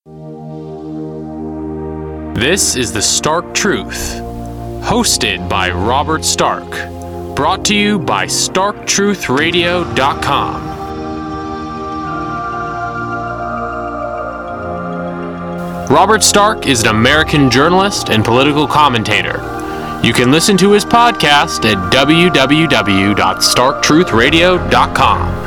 This is The Stark Truth, hosted by Robert Stark, brought to you by StarkTruthRadio.com. Robert Stark is an American journalist and political commentator. You can listen to his podcast at www.StarkTruthRadio.com.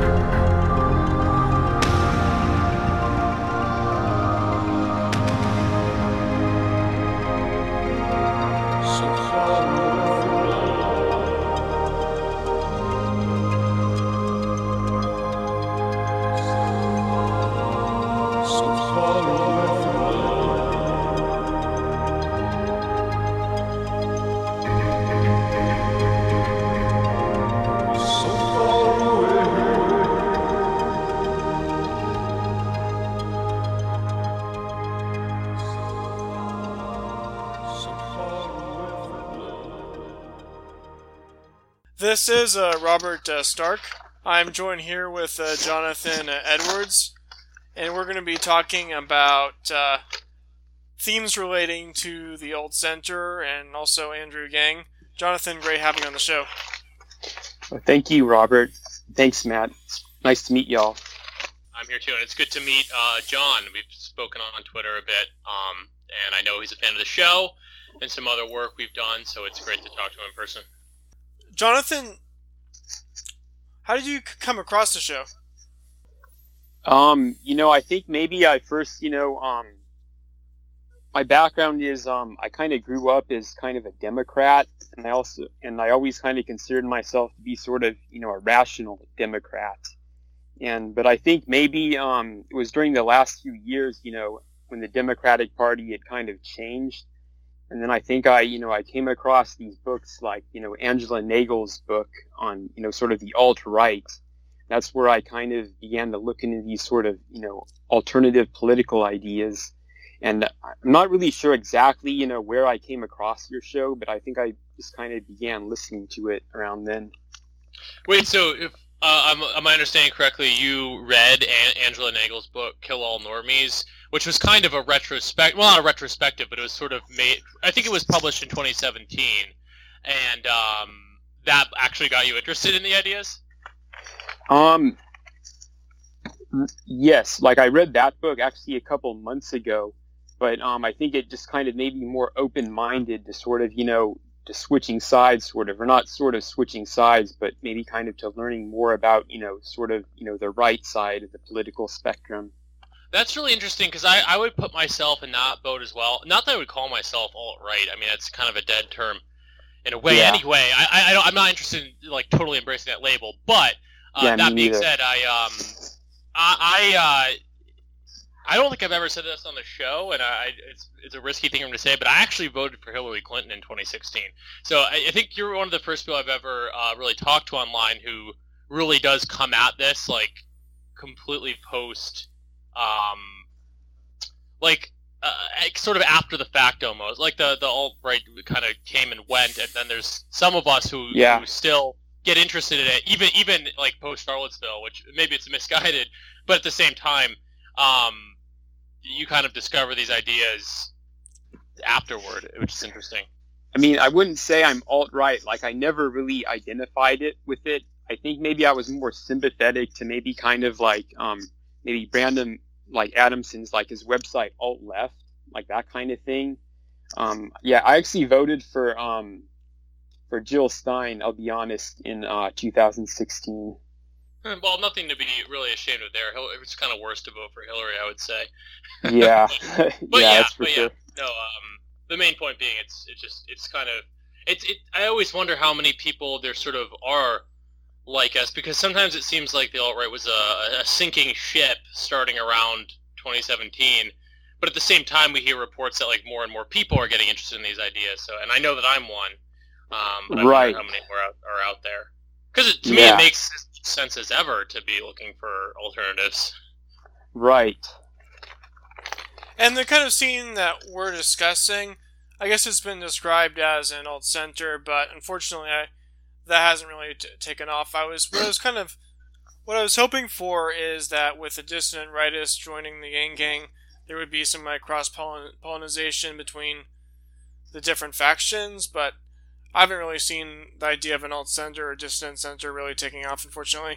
This is Robert Stark. I'm joined here with Jonathan Edwards, and we're going to be talking about themes relating to the Alt Center and also Andrew Yang. Jonathan, great having you on the show. Well, thank you, Robert. Thanks, Matt. Nice to meet y'all. I'm here too, and it's good to meet John. We've spoken on Twitter a bit, and I know he's a fan of the show and some other work we've done, so it's great to talk to him in person. Jonathan, how did you come across the show? I think maybe I first, my background is, I kind of grew up as kind of a Democrat, and I always kind of considered myself to be sort of, a rational Democrat. But I think maybe, it was during the last few years, when the Democratic Party had kind of changed. And then I think I came across these books like, Angela Nagel's book on, sort of the alt-right. That's where I kind of began to look into these sort of, alternative political ideas. And I'm not really sure exactly, where I came across your show, but I think I just kind of began listening to it around then. Wait, so if am I understanding correctly, you read Angela Nagel's book, Kill All Normies, which was kind of a retrospect, well, not a retrospective, but it was sort of made, I think it was published in 2017, and that actually got you interested in the ideas? Yes, like I read that book actually a couple months ago, but I think it just kind of made me more open-minded to sort of, to switching sides, sort of, or not sort of switching sides, but maybe kind of to learning more about, sort of, the right side of the political spectrum. That's really interesting, because I would put myself in that boat as well. Not that I would call myself alt-right. I mean, that's kind of a dead term in a way anyway. I'm not interested in, like, totally embracing that label. But that being said, I don't think I've ever said this on the show, and it's a risky thing for me to say, but I actually voted for Hillary Clinton in 2016. So I think you're one of the first people I've ever really talked to online who really does come at this, like, completely post... sort of after the fact almost. Like the alt-right kind of came and went, and then there's some of us who still get interested in it, even like post-Charlottesville, which maybe it's misguided, but at the same time, you kind of discover these ideas afterward, which is interesting. I mean, I wouldn't say I'm alt-right. Like, I never really identified it with it. I think maybe I was more sympathetic to maybe kind of like, maybe Brandon, like Adamson's, like his website, alt-left, like that kind of thing. I actually voted for Jill Stein, I'll be honest, in 2016. Well, nothing to be really ashamed of there. It's kind of worse to vote for Hillary, I would say. Yeah. That's for sure. No, the main point being, it's kind of, I always wonder how many people there sort of are like us, because sometimes it seems like the alt-right was a sinking ship starting around 2017, but at the same time we hear reports that like more and more people are getting interested in these ideas. So, and I know that I'm one, but I wonder how many more are out there. Because to me it makes sense as ever to be looking for alternatives. Right. And the kind of scene that we're discussing, I guess it's been described as an alt center, but unfortunately that hasn't really taken off. What I was hoping for is that with the dissident rightists joining the Yang Gang, there would be some like cross-pollination between the different factions, but I haven't really seen the idea of an alt-center or dissident center really taking off, unfortunately.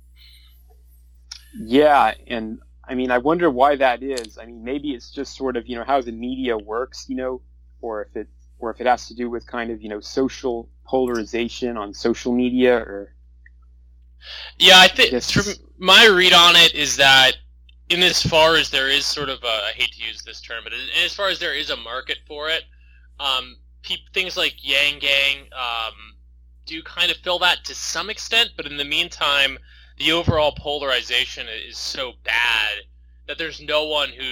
Yeah, and I mean, I wonder why that is. I mean, maybe it's just sort of, how the media works, or if it has to do with kind of, social polarization on social media, or... Yeah, I think my read on it is that in as far as there is sort of I hate to use this term, but as far as there is a market for it, things like Yang Gang do kind of fill that to some extent, but in the meantime, the overall polarization is so bad that there's no one who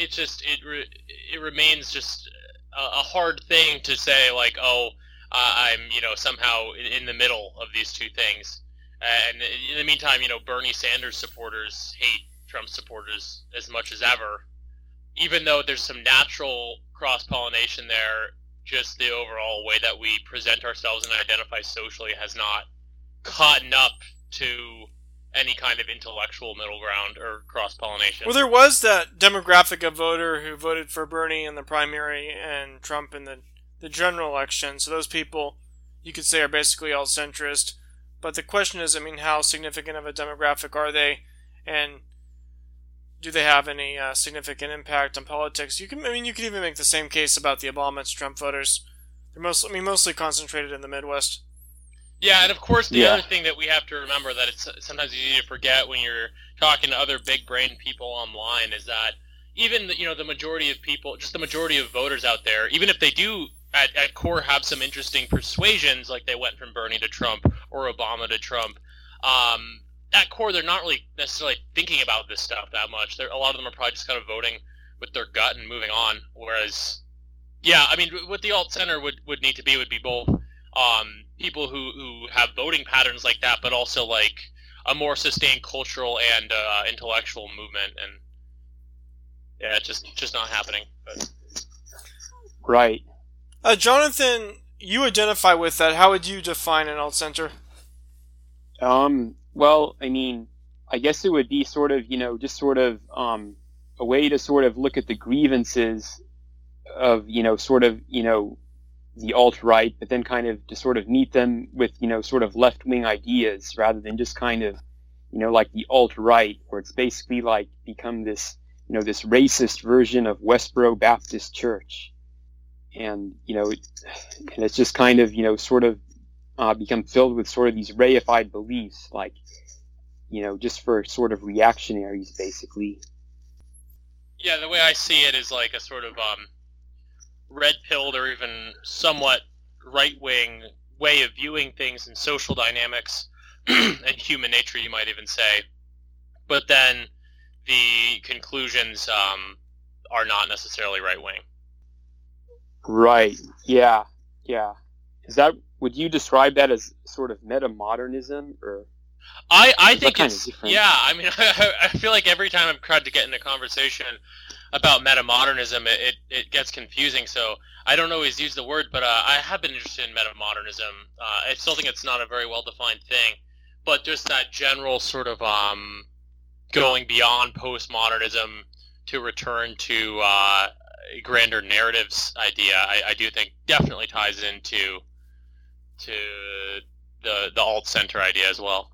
it remains just a hard thing to say like, oh, I'm somehow in the middle of these two things. And in the meantime, Bernie Sanders supporters hate Trump supporters as much as ever, even though there's some natural cross-pollination there. Just the overall way that we present ourselves and identify socially has not caught up to any kind of intellectual middle ground or cross-pollination. Well, there was that demographic of voter who voted for Bernie in the primary and Trump in the general election. So those people, you could say, are basically all centrist. But the question is, how significant of a demographic are they, and do they have any significant impact on politics? You could even make the same case about the Obama and Trump voters. They're mostly concentrated in the Midwest. Yeah, and of course the other thing that we have to remember that it's sometimes easy to forget when you're talking to other big-brained people online is that even the majority of people, just the majority of voters out there, even if they do at core have some interesting persuasions, like they went from Bernie to Trump or Obama to Trump, at core they're not really necessarily thinking about this stuff that much. A lot of them are probably just kind of voting with their gut and moving on. Whereas, what the alt-center would need to be would be both people who have voting patterns like that, but also like a more sustained cultural and intellectual movement. And yeah, it's just not happening. But. Right. Jonathan, you identify with that. How would you define an alt-center? Well, I guess it would be sort of, just sort of a way to sort of look at the grievances of, the alt-right, but then kind of to sort of meet them with, sort of left-wing ideas rather than just kind of, like the alt-right, where it's basically like become this, this racist version of Westboro Baptist Church. And, and it's just kind of, sort of become filled with sort of these reified beliefs, like, just for sort of reactionaries, basically. Yeah, the way I see it is like a sort of red-pilled or even somewhat right-wing way of viewing things in social dynamics and human nature, you might even say. But then the conclusions are not necessarily right-wing. Right. Yeah. Would you describe that as sort of metamodernism, or? I think kind it's of different? Yeah. I feel like every time I've tried to get in a conversation about metamodernism, it gets confusing. So I don't always use the word, but I have been interested in metamodernism. I still think it's not a very well defined thing, but just that general sort of going beyond postmodernism to return to grander narratives idea, I do think definitely ties into the alt-center idea as well.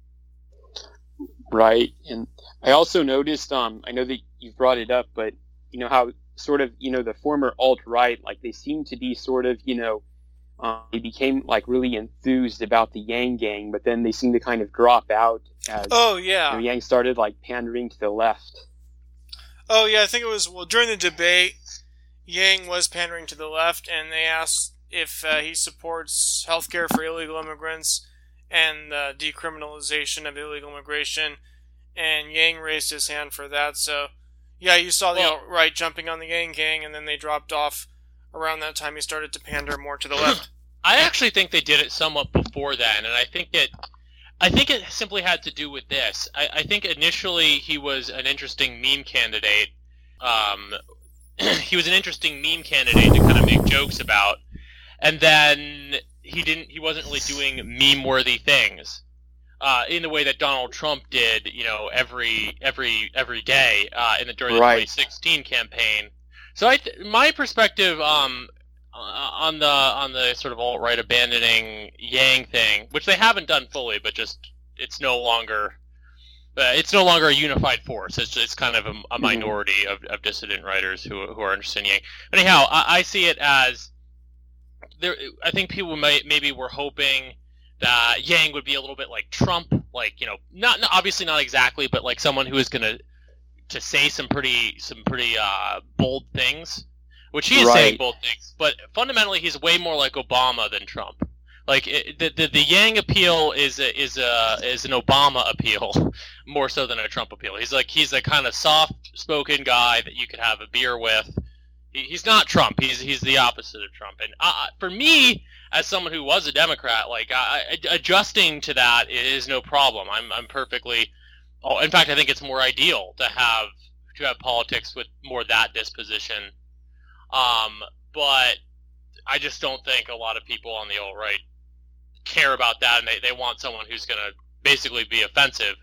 Right. And I also noticed, I know that you brought it up, but how sort of, the former alt-right, like they seem to be sort of, they became like really enthused about the Yang Gang, but then they seem to kind of drop out as Yang started like pandering to the left. Oh yeah, I think it was, during the debate, Yang was pandering to the left, and they asked if he supports healthcare for illegal immigrants and the decriminalization of illegal immigration, and Yang raised his hand for that. So, yeah, you saw the alt-right jumping on the Yang Gang, and then they dropped off around that time. He started to pander more to the left. I actually think they did it somewhat before then, and I think it simply had to do with this. I think initially he was an interesting meme candidate. He was an interesting meme candidate to kind of make jokes about, and then he wasn't really doing meme-worthy things. in the way that Donald Trump did, every day during the Right. 2016 campaign. So my perspective on the sort of alt-right abandoning Yang thing, which they haven't done fully, but just it's no longer a unified force. It's kind of a minority of dissident writers who are interested in Yang. But anyhow, I see it as I think people maybe were hoping that Yang would be a little bit like Trump, like not obviously not exactly, but like someone who is going to say some pretty bold things, which he is saying bold things, but fundamentally he's way more like Obama than Trump. Like the Yang appeal is an Obama appeal more so than a Trump appeal. He's a kind of soft-spoken guy that you could have a beer with. He's not Trump. He's the opposite of Trump. And for me, as someone who was a Democrat, like adjusting to that is no problem. I'm perfectly. Oh, in fact, I think it's more ideal to have politics with more that disposition. But I just don't think a lot of people on the alt-right care about that, and they want someone who's going to basically be offensive.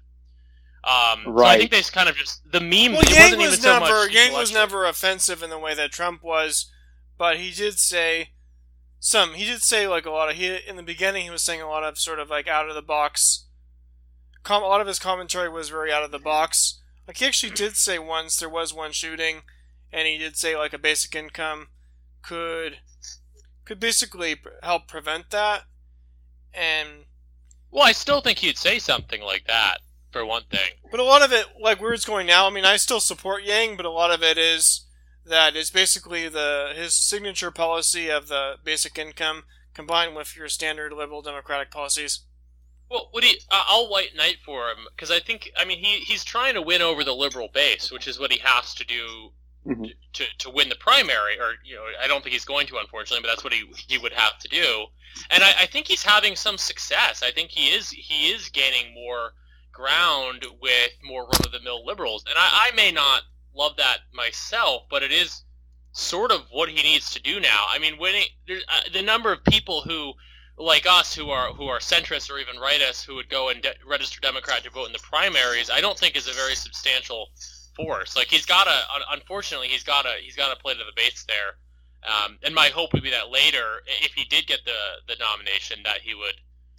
So I think they kind of just the meme. Well, Yang was never offensive in the way that Trump was, but he did say like a lot of in the beginning he was saying a lot of sort of like out of the box. A lot of his commentary was very out of the box. Like he actually did say once there was one shooting, and he did say like a basic income could basically help prevent that. And well, I still think he'd say something like that for one thing. But a lot of it, like where it's going now, I mean, I still support Yang, but a lot of it is that it's basically his signature policy of the basic income combined with your standard liberal democratic policies. Well, I'll white knight for him because he's trying to win over the liberal base, which is what he has to do to win the primary. Or I don't think he's going to, unfortunately, but that's what he would have to do. And I think he's having some success. I think he is gaining more ground with more run-of-the-mill liberals, and I may not love that myself, but it is sort of what he needs to do now. I mean, the number of people who, like us, who are centrists or even rightists, who would go and register Democrat to vote in the primaries, I don't think is a very substantial force. Like unfortunately, he's got to play to the base there. And my hope would be that later, if he did get the nomination, that he would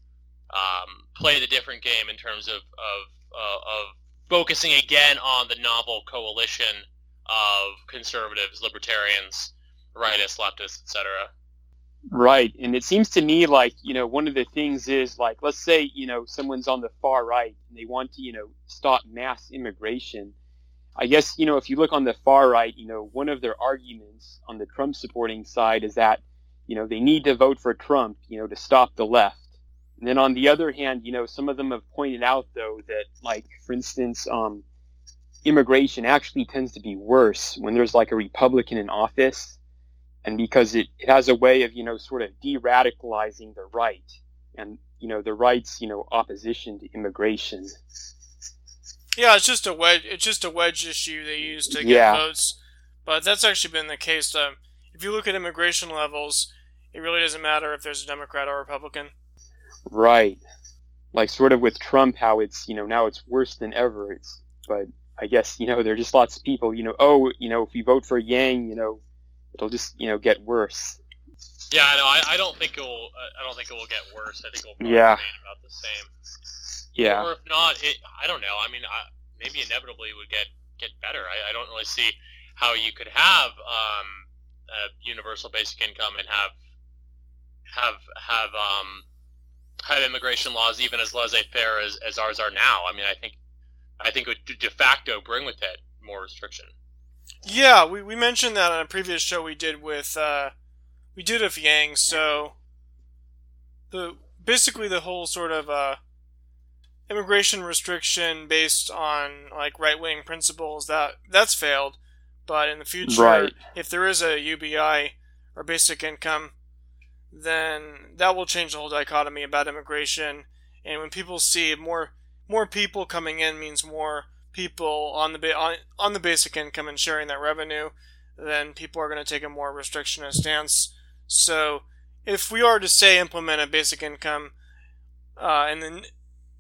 play the different game in terms of focusing again on the novel coalition of conservatives, libertarians, rightists, leftists, etc. Right, and it seems to me like one of the things is like, let's say someone's on the far right and they want to stop mass immigration. I guess if you look on the far right, one of their arguments on the Trump supporting side is that they need to vote for Trump to stop the left. And then on the other hand, some of them have pointed out, though, that, like, for instance, immigration actually tends to be worse when there's, like, a Republican in office, and because it has a way of, sort of de-radicalizing the right, and, the right's, opposition to immigration. Yeah, it's just a wedge issue they use to get votes, but that's actually been the case. If you look at immigration levels, it really doesn't matter if there's a Democrat or Republican. Right. Like sort of with Trump, how it's, now it's worse than ever. But I guess, there are just lots of people, if we vote for Yang, it'll just, get worse. Yeah, I know. I don't think it will get worse. I think it will probably remain about the same. Yeah. Or if not, I don't know. I mean, maybe inevitably it would get better. I don't really see how you could have a universal basic income and have immigration laws even as laissez-faire as ours are now. I mean, I think it would de facto bring with it more restriction. Yeah, we mentioned that on a previous show we did with Yang. So basically the whole sort of immigration restriction based on like right-wing principles that's failed. But in the future, if there is a UBI or basic income, then that will change the whole dichotomy about immigration. And when people see more people coming in means more people on the basic income and sharing that revenue, then people are going to take a more restrictionist stance. So if we are to say implement a basic income, and then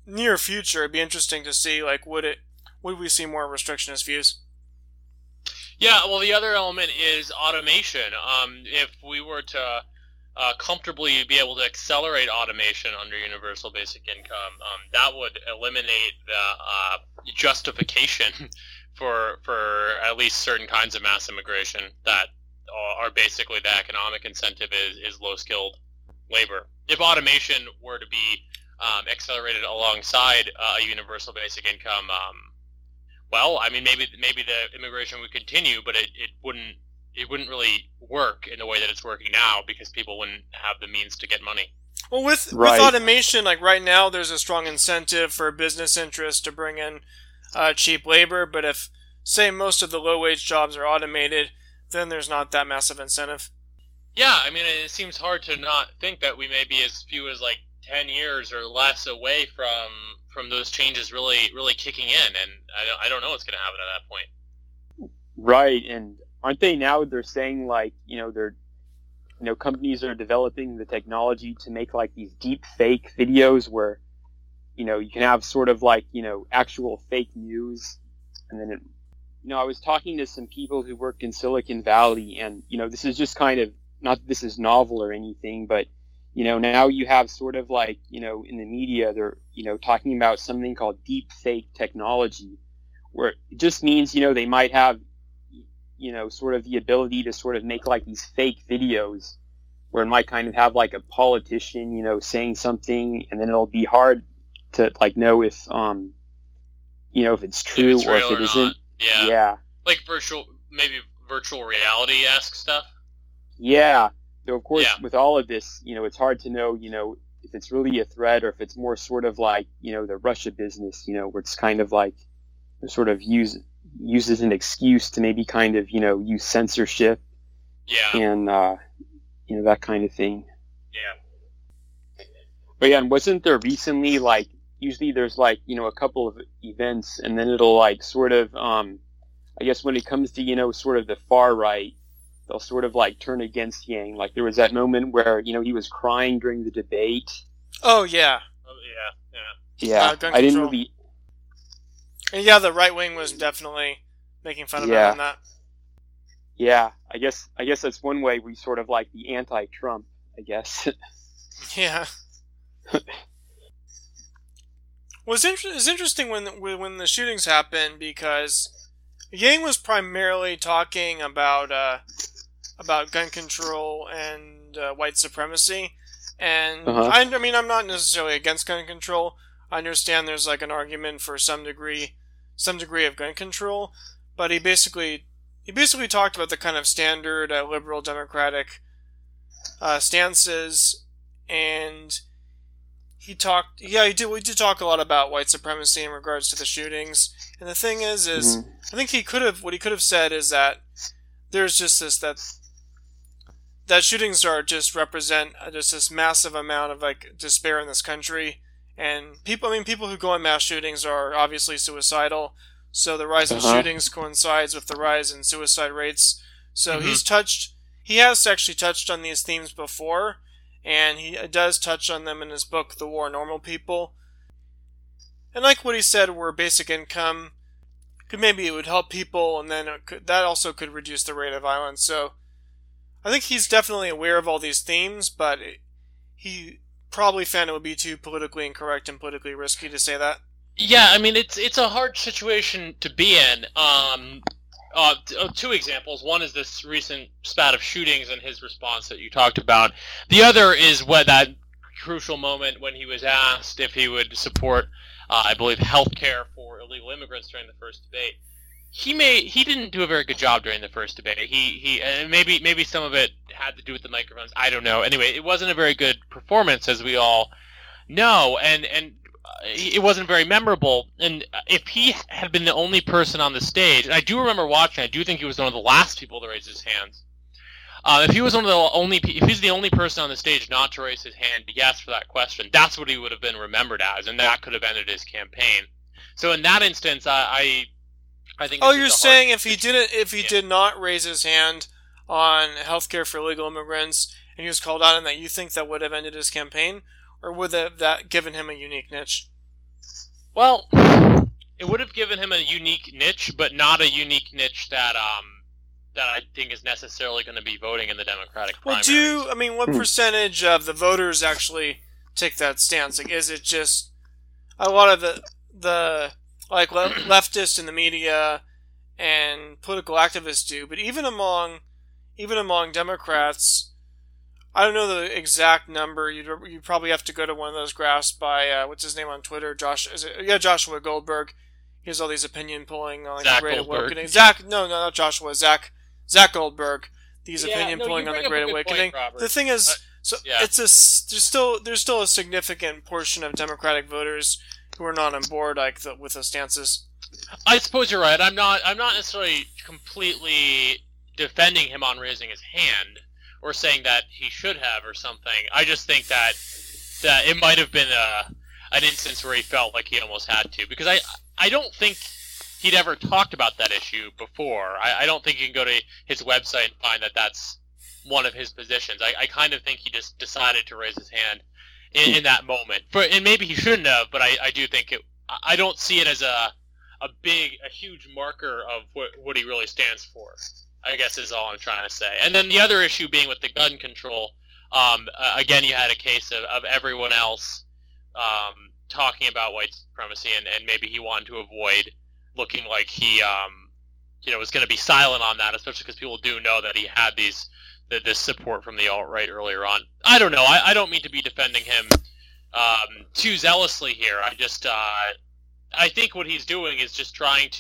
near future, it'd be interesting to see, like, would we see more restrictionist views? Yeah, well, the other element is automation. If we were to comfortably be able to accelerate automation under universal basic income, that would eliminate the justification for at least certain kinds of mass immigration that are basically the economic incentive is low-skilled labor. If automation were to be accelerated alongside a universal basic income, well, I mean, maybe the immigration would continue, but it wouldn't really work in the way that it's working now because people wouldn't have the means to get money. Well, with automation, like right now, there's a strong incentive for business interests to bring in cheap labor, but if, say, most of the low-wage jobs are automated, then there's not that massive incentive. Yeah, I mean, it seems hard to not think that we may be as few as, like, 10 years or less away from those changes really kicking in, and I don't know what's going to happen at that point. Right, and aren't they now, they're saying, like, companies are developing the technology to make, like, these deep fake videos where, you can have sort of like, actual fake news. And then, I was talking to some people who work in Silicon Valley, and, this is just kind of, not that this is novel or anything, but, now you have sort of like, in the media, they're, talking about something called deep fake technology, where it just means, they might have, sort of the ability to sort of make like these fake videos where it might kind of have like a politician, saying something, and then it'll be hard to like know if if it's true or if it isn't. Yeah. Like maybe virtual reality-esque stuff. Yeah. So of course, with all of this, it's hard to know, if it's really a threat or if it's more sort of like, the Russia business, where it's kind of like sort of used as an excuse to maybe kind of, use censorship. Yeah. And that kind of thing. Yeah. But yeah, and wasn't there recently, like, usually there's like, a couple of events, and then it'll like sort of, I guess when it comes to, sort of the far right, they'll sort of like turn against Yang. Like there was that moment where, he was crying during the debate. Oh, yeah. Yeah. I didn't really... And yeah, the right wing was definitely making fun of him on that. Yeah, I guess that's one way we sort of like the anti-Trump, I guess. Yeah. Well, it's interesting when the shootings happened because Yang was primarily talking about gun control and white supremacy, and I mean I'm not necessarily against gun control. I understand there's like an argument for some degree of gun control, but he basically talked about the kind of standard liberal democratic stances, and we did talk a lot about white supremacy in regards to the shootings. And the thing is I think what he could have said is that there's just this that shootings represent this massive amount of like despair in this country, and people who go on mass shootings are obviously suicidal, so the rise of shootings coincides with the rise in suicide rates. So he has actually touched on these themes before, and he does touch on them in his book, The War on Normal People. And like what he said, where basic income it would help people, and then that also could reduce the rate of violence. So I think he's definitely aware of all these themes, but he probably found it would be too politically incorrect and politically risky to say that. Yeah, I mean, it's a hard situation to be in. Two examples. One is this recent spat of shootings and his response that you talked about. The other is that crucial moment when he was asked if he would support, I believe, health care for illegal immigrants during the first debate. He didn't do a very good job during the first debate. He maybe some of it had to do with the microphones. I don't know. Anyway, it wasn't a very good performance, as we all know, and it wasn't very memorable. And if he had been the only person on the stage, and I do remember watching, I do think he was one of the last people to raise his hands. If he's the only person on the stage not to raise his hand, yes, for that question, that's what he would have been remembered as, and that could have ended his campaign. So in that instance, I think. Oh, you're saying if he did not raise his hand on healthcare for illegal immigrants, and he was called out on that, you think that would have ended his campaign, or would that given him a unique niche? Well, it would have given him a unique niche, but not a unique niche that I think is necessarily going to be voting in the Democratic primaries. What percentage of the voters actually take that stance? Like, is it just a lot of the leftists in the media and political activists do? But even among Democrats, I don't know the exact number. You probably have to go to one of those graphs by what's his name on Twitter, Joshua Goldberg. He has all these opinion polling on Zach the Great Goldberg. Awakening. Not Joshua. Zach Goldberg. These opinion polling on the Great Awakening. Point, the thing is, there's still a significant portion of Democratic voters who are not on board with those stances. I suppose you're right. I'm not necessarily completely defending him on raising his hand or saying that he should have or something. I just think that it might have been an instance where he felt like he almost had to, because I don't think he'd ever talked about that issue before. I don't think you can go to his website and find that that's one of his positions. I kind of think he just decided to raise his hand in that moment. And maybe he shouldn't have, but I do think I don't see it as a huge marker of what he really stands for, I guess is all I'm trying to say. And then the other issue being with the gun control, again, you had a case of everyone else talking about white supremacy, and maybe he wanted to avoid looking like he was going to be silent on that, especially because people do know that he had this support from the alt-right earlier on. I don't know. I don't mean to be defending him too zealously here. I think what he's doing is just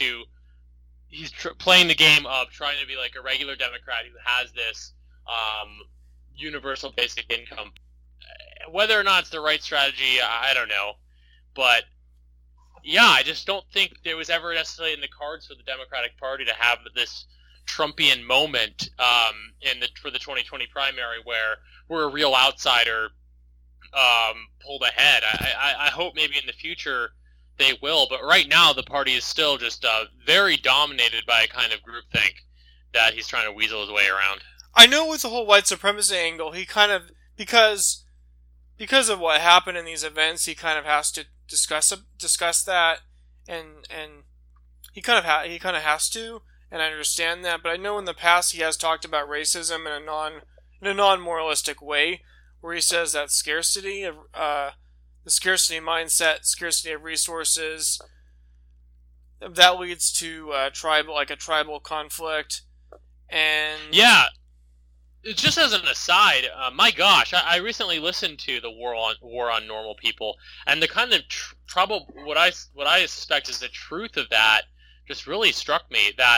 playing the game of trying to be like a regular Democrat who has this universal basic income. Whether or not it's the right strategy, I don't know. But yeah, I just don't think there was ever necessarily in the cards for the Democratic Party to have this Trumpian moment for the 2020 primary where a real outsider pulled ahead. I hope maybe in the future they will, but right now the party is still just very dominated by a kind of groupthink that he's trying to weasel his way around. I know with the whole white supremacy angle, he kind of, because of what happened in these events, he kind of has to discuss that, and he kind of has to, and I understand that. But I know in the past he has talked about racism in a non-moralistic way, where he says that scarcity of the scarcity mindset, scarcity of resources, that leads to a tribal conflict, and yeah. Just as an aside, my gosh, I recently listened to the War on Normal People, and the kind of what I suspect is the truth of that just really struck me. That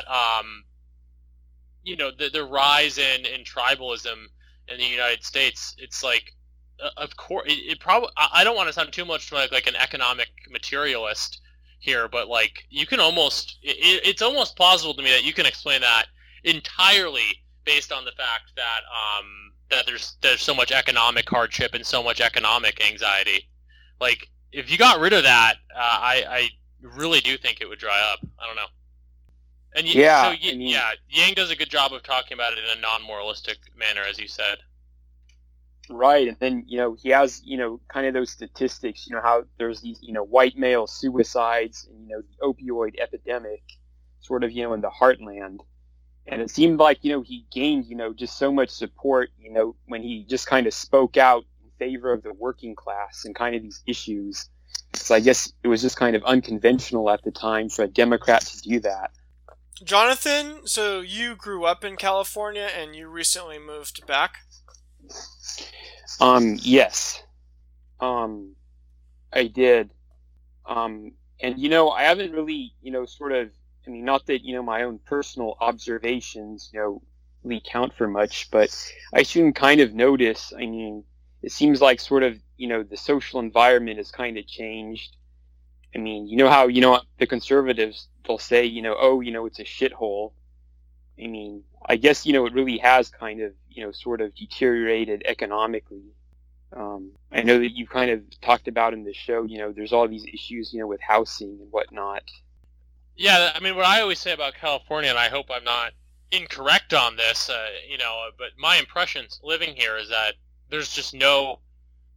the rise in tribalism in the United States, it's like, of course, it probably. I don't want to sound too much like an economic materialist here, but like you can it's almost plausible to me that you can explain that entirely based on the fact that there's so much economic hardship and so much economic anxiety. Like, if you got rid of that, I really do think it would dry up. I don't know. And Yang does a good job of talking about it in a non-moralistic manner, as you said. Right, and then, he has, kind of those statistics, how there's these, white male suicides and, the opioid epidemic sort of, in the heartland. And it seemed like, he gained, just so much support, when he just kind of spoke out in favor of the working class and kind of these issues. So I guess it was just kind of unconventional at the time for a Democrat to do that. Jonathan, so you grew up in California and you recently moved back? Yes. I did. And, I haven't really, not that, my own personal observations, really count for much, but I soon kind of notice, it seems like sort of, the social environment has kind of changed. How, the conservatives, they'll say, it's a shithole. I guess, it really has kind of, sort of deteriorated economically. I know that you kind of talked about in the show, there's all these issues, with housing and whatnot. Yeah, what I always say about California, and I hope I'm not incorrect on this, but my impressions living here is that there's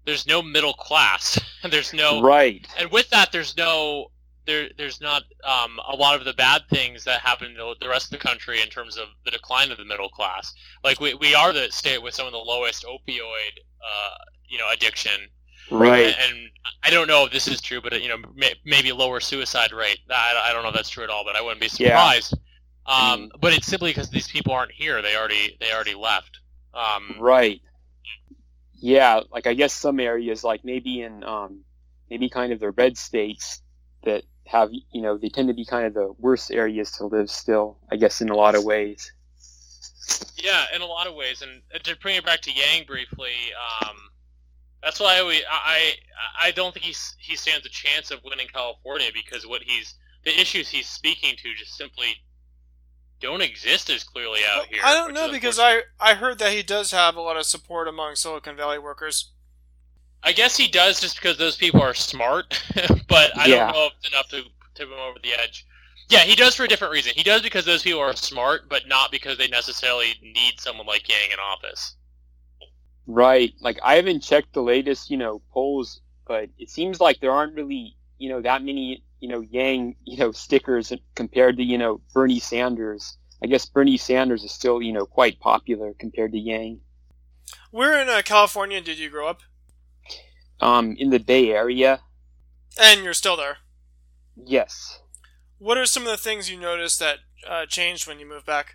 there's no middle class. There's no Right. And with that, there's not a lot of the bad things that happen in the rest of the country in terms of the decline of the middle class. Like we are the state with some of the lowest opioid addiction. Right. And I don't know if this is true, but maybe lower suicide rate. I don't know if that's true at all, but I wouldn't be surprised. Yeah. But it's simply because these people aren't here. They already left. Right. Yeah, like I guess some areas, like maybe in maybe kind of the red states that have, they tend to be kind of the worst areas to live still, I guess, in a lot of ways. Yeah, in a lot of ways. And to bring it back to Yang briefly, that's why I don't think he stands a chance of winning California, because the issues he's speaking to just simply don't exist as clearly out here. I don't know, because I heard that he does have a lot of support among Silicon Valley workers. I guess he does, just because those people are smart, but I don't know if it's enough to tip him over the edge. Yeah, he does for a different reason. He does because those people are smart, but not because they necessarily need someone like Yang in office. Right. Like, I haven't checked the latest, polls, but it seems like there aren't really, that many, Yang, stickers compared to, Bernie Sanders. I guess Bernie Sanders is still, quite popular compared to Yang. Where in California did you grow up? In the Bay Area. And you're still there? Yes. What are some of the things you noticed that changed when you moved back?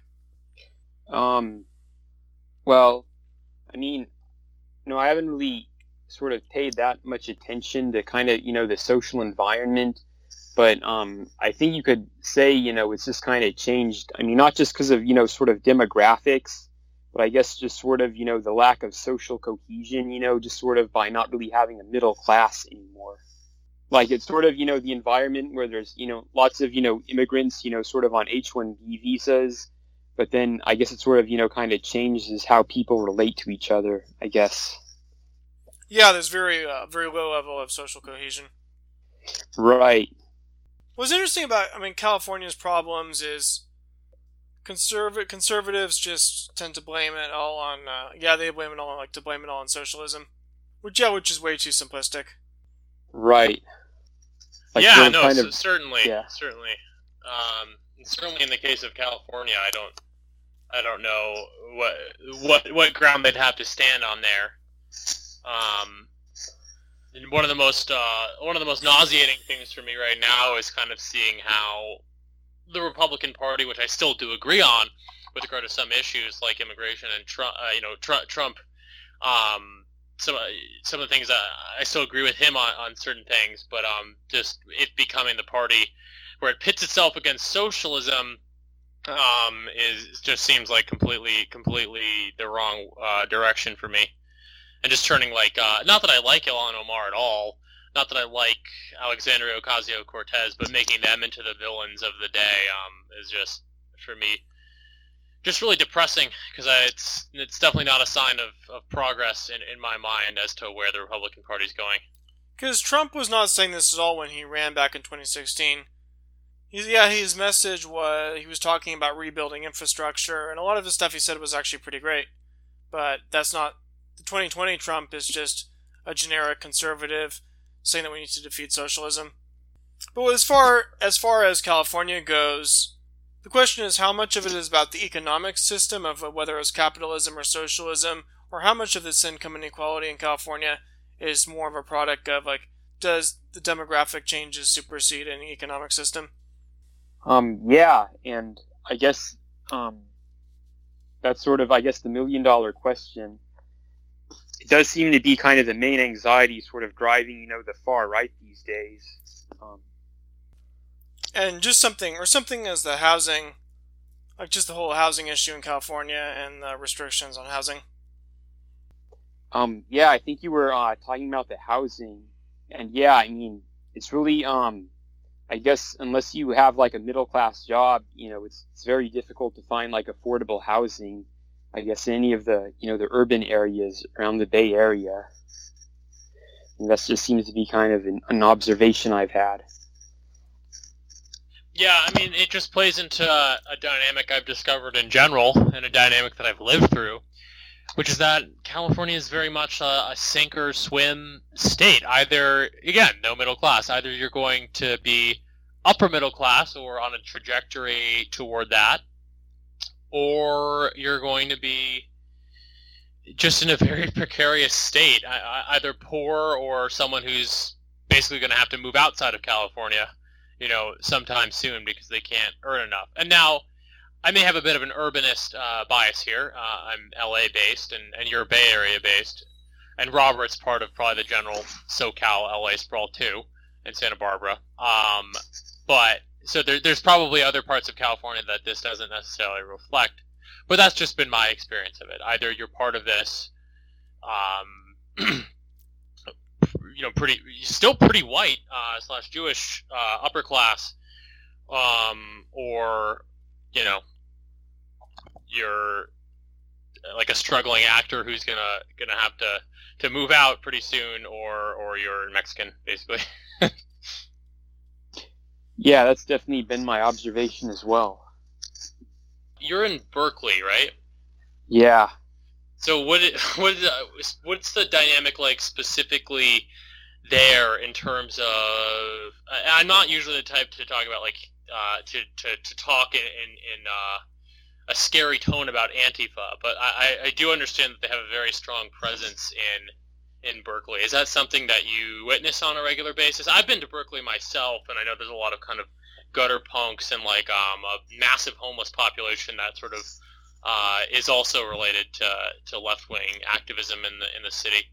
Well, I mean, I haven't really sort of paid that much attention to kind of, the social environment, but I think you could say, it's just kind of changed. I mean, not just because of, sort of demographics, but I guess just sort of, the lack of social cohesion, just sort of by not really having a middle class anymore. Like, it's sort of, the environment where there's, lots of, immigrants, sort of on H-1B visas, but then I guess it sort of, kind of changes how people relate to each other, I guess. Yeah, there's very low level of social cohesion. Right. What's interesting about, California's problems is conservatives just tend to blame it all on, they blame it all on socialism, which is way too simplistic. Right. Like, yeah, no, certainly. Yeah. Certainly. Certainly in the case of California, I don't know what ground they'd have to stand on there. And one of the most nauseating things for me right now is kind of seeing how the Republican Party, which I still do agree on with regard to some issues like immigration and Trump, some of the things I still agree with him on certain things, but just it becoming the party where it pits itself against socialism just seems like completely the wrong direction for me. And just turning not that I like Ilhan Omar at all, not that I like Alexandria Ocasio-Cortez, but making them into the villains of the day is just, for me, just really depressing, because it's definitely not a sign of progress in my mind as to where the Republican Party's going. Because Trump was not saying this at all when he ran back in 2016. His message was, he was talking about rebuilding infrastructure, and a lot of the stuff he said was actually pretty great. But that's not... The 2020 Trump is just a generic conservative saying that we need to defeat socialism. But as far as California goes, the question is how much of it is about the economic system of whether it's capitalism or socialism, or how much of this income inequality in California is more of a product of, does the demographic changes supersede an economic system? Yeah, and I guess that's sort of, the million-dollar question. It does seem to be kind of the main anxiety sort of driving, the far right these days. And just something as the housing, just the whole housing issue in California and the restrictions on housing. Yeah, I think you were talking about the housing, and yeah, I mean, it's really, I guess unless you have a middle class job, it's very difficult to find affordable housing. I guess in any of the the urban areas around the Bay Area. And that just seems to be kind of an observation I've had. Yeah, I mean, it just plays into a dynamic I've discovered in general, and a dynamic that I've lived through. which is that California is very much a sink or swim state. Either, again, no middle class. Either you're going to be upper middle class or on a trajectory toward that, or you're going to be just in a very precarious state, either poor or someone who's basically going to have to move outside of California, sometime soon because they can't earn enough. And now, I may have a bit of an urbanist bias here. I'm LA based, and you're Bay Area based, and Robert's part of probably the general SoCal LA sprawl too, in Santa Barbara. But so there's probably other parts of California that this doesn't necessarily reflect. But that's just been my experience of it. Either you're part of this, still pretty white / Jewish upper class, or you're like a struggling actor who's gonna have to move out pretty soon, or you're Mexican, basically. Yeah, that's definitely been my observation as well. You're in Berkeley, right? Yeah. So what's the dynamic like specifically there in terms of? I'm not usually the type to talk about to talk in a scary tone about Antifa, but I do understand that they have a very strong presence in Berkeley. Is that something that you witness on a regular basis? I've been to Berkeley myself, and I know there's a lot of kind of gutter punks and a massive homeless population that sort of is also related to left-wing activism in the city.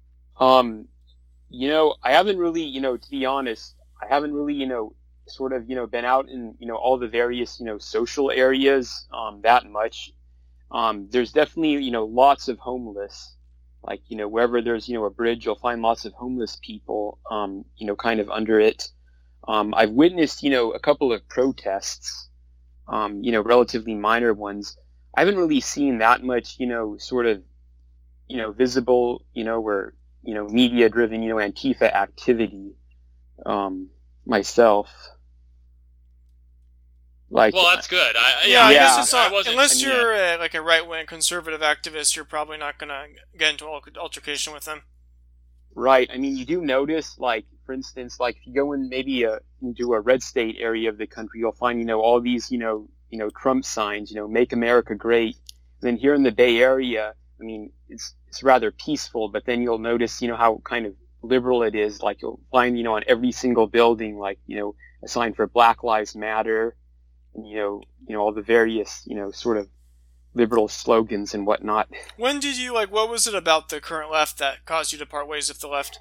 I haven't really, to be honest, I haven't really, sort of, been out in, all the various, social areas that much. There's definitely, lots of homeless. Like, wherever there's, a bridge, you'll find lots of homeless people, kind of under it. I've witnessed, a couple of protests, relatively minor ones. I haven't really seen that much, sort of, visible, or, media-driven, Antifa activity, myself. Well, that's good. I guess it's not, unless you're like a right-wing conservative activist, you're probably not going to get into altercation with them. Right. I mean, you do notice, like, for instance, like if you go in maybe into a red state area of the country, you'll find, all these, Trump signs, make America great. And then here in the Bay Area, I mean, it's rather peaceful, but then you'll notice, how kind of liberal it is. Like you'll find, on every single building, like, a sign for Black Lives Matter, and, all the various, sort of liberal slogans and whatnot. When did you, what was it about the current left that caused you to part ways with the left?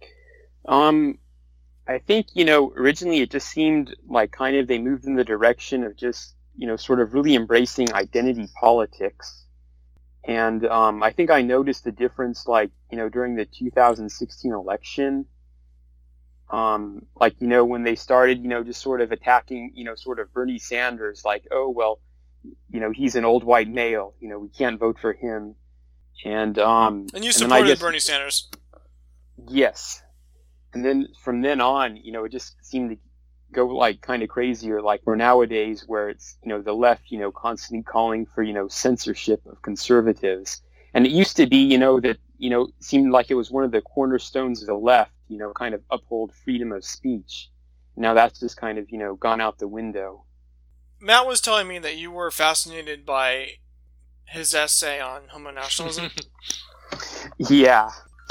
I think, originally it just seemed like kind of they moved in the direction of just, sort of really embracing identity politics. And I think I noticed the difference, during the 2016 election. When they started, just sort of attacking, sort of Bernie Sanders, like, oh, well, he's an old white male, we can't vote for him. And you supported Bernie Sanders? Yes. And then from then on, it just seemed to go kind of crazier, where nowadays where it's, the left, constantly calling for, censorship of conservatives. And it used to be, that, it seemed like it was one of the cornerstones of the left, kind of uphold freedom of speech. Now that's just kind of, gone out the window. Matt was telling me that you were fascinated by his essay on homonationalism. Yeah.